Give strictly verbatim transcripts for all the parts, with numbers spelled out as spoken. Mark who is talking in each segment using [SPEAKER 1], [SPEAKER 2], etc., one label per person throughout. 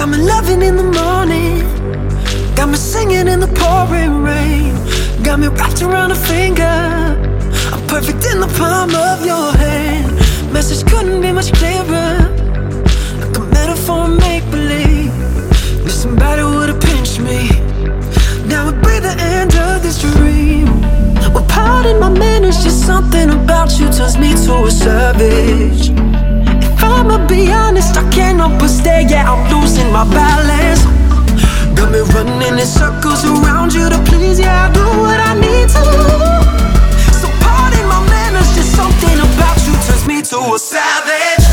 [SPEAKER 1] Got me loving in the morning, got me singing in the pouring rain. Got me wrapped around a finger, I'm perfect in the palm of your hand. Message couldn't be much clearer, like a metaphor, make-believe. If somebody would've pinched me, now would be the end of this dream. Well, pardon my manners, just something about you turns me to a savage. If I'ma be honest, I can't help but stare, yeah, I'm losing my balance. Got me running in circles around you to please, yeah, I do what I need to. So pardon my manners, just something about you turns me to a savage.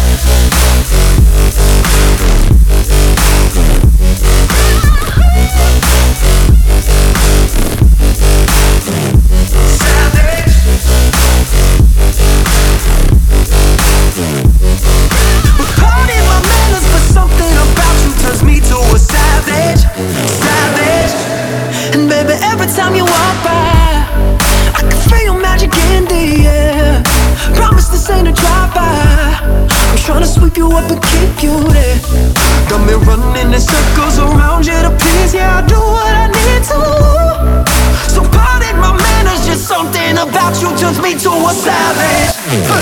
[SPEAKER 1] Time you walk by, I can feel your magic in the air. Promise this ain't a drive-by, I'm trying to sweep you up and keep you there. Got me running in circles around you to please, yeah, I do what I need to. So pardon my manners, just something about you turns me to a savage.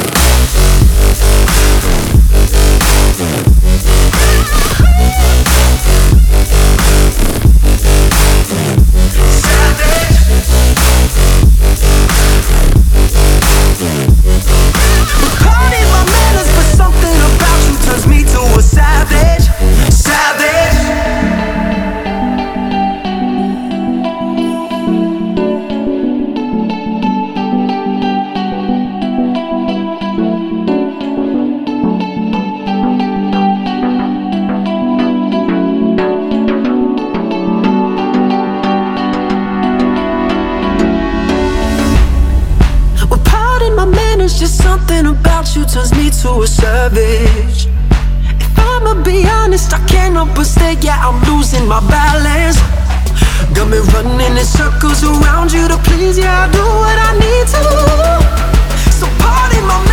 [SPEAKER 1] Just something about you turns me to a savage. If I'ma be honest, I can't help but stare, yeah, I'm losing my balance. Got me running in circles around you to please, yeah, I do what I need to. So pardon my